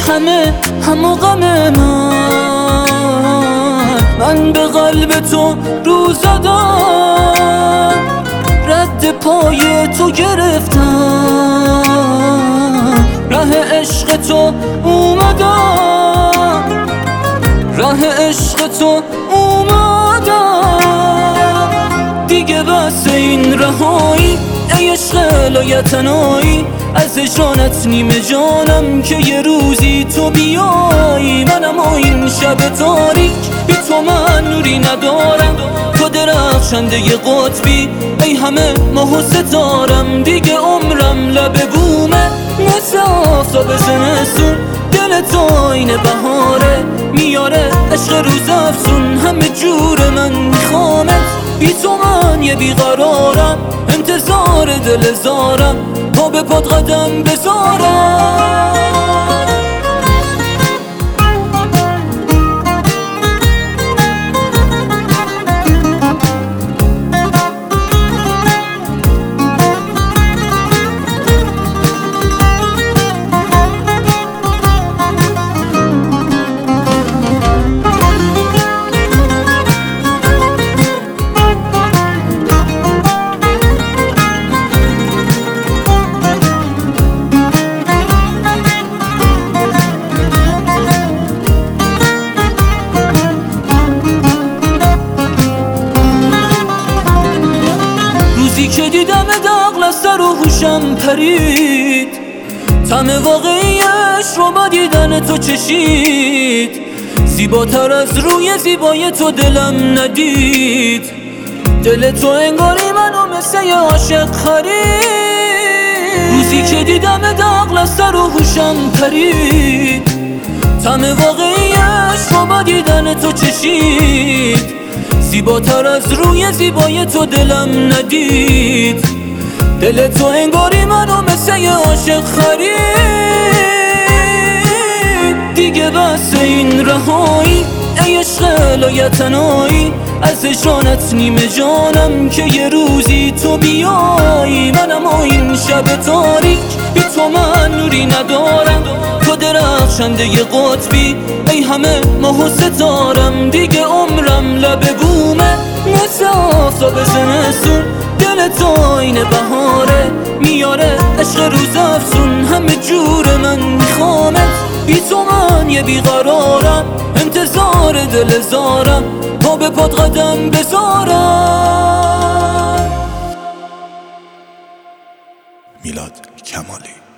همه غم من به قلب تو رو زدم، رد پای تو گرفتم، ره عشق تو اومدم، ره عشق تو اومدم. دیگه بس این رهایی ای عشق لایتنایی، از جانت نیمه جانم که یه روزی تو بیایی. منم و این شب تاریک بی تو من نوری ندارم، تو درخشنده قطبی ای همه ماه و ستارم. دیگه عمرم لب بومه مثل آفتاب زمستون، دل تو اینه بهاره میاره عشق روز افزون. همه جور من میخوامت، بی تو من یه بیقرارم، انتظار دل زارم تا به پاد قدم بذارم. که دیدم داغ سر و هوشم پرید، طعم واقعیش رو با دیدن تو چشید. زیباتر از روی زیبای تو دلم ندید، دل تو انگاری منو مثل یه عاشق خرید. روزی که دیدم داغ سر و هوشم پرید، طعم واقعیش رو با دیدن تو چشید. زیباتر از روی زیبای تو دلم ندید، دل تو انگاری منو مثل یه عاشق خرید. دیگه بس این رهایی ای عشق لایتنایی، از جانت نیمه جانم که یه روزی تو بیایی. منم و این شب تاریک بی تو من نوری ندارم، تو درخشنده قطبی ای همه ماه و ستارم. دیگه عمرم لب بومه مثل آفتاب زمستون، دل تو اینه بهاره میاره عشق روز افزون. همه جور من میخوامت، بی تو من یه بیقرارم، انتظار دل زارم تا به پاد قدم بذارم. میلاد کمالی.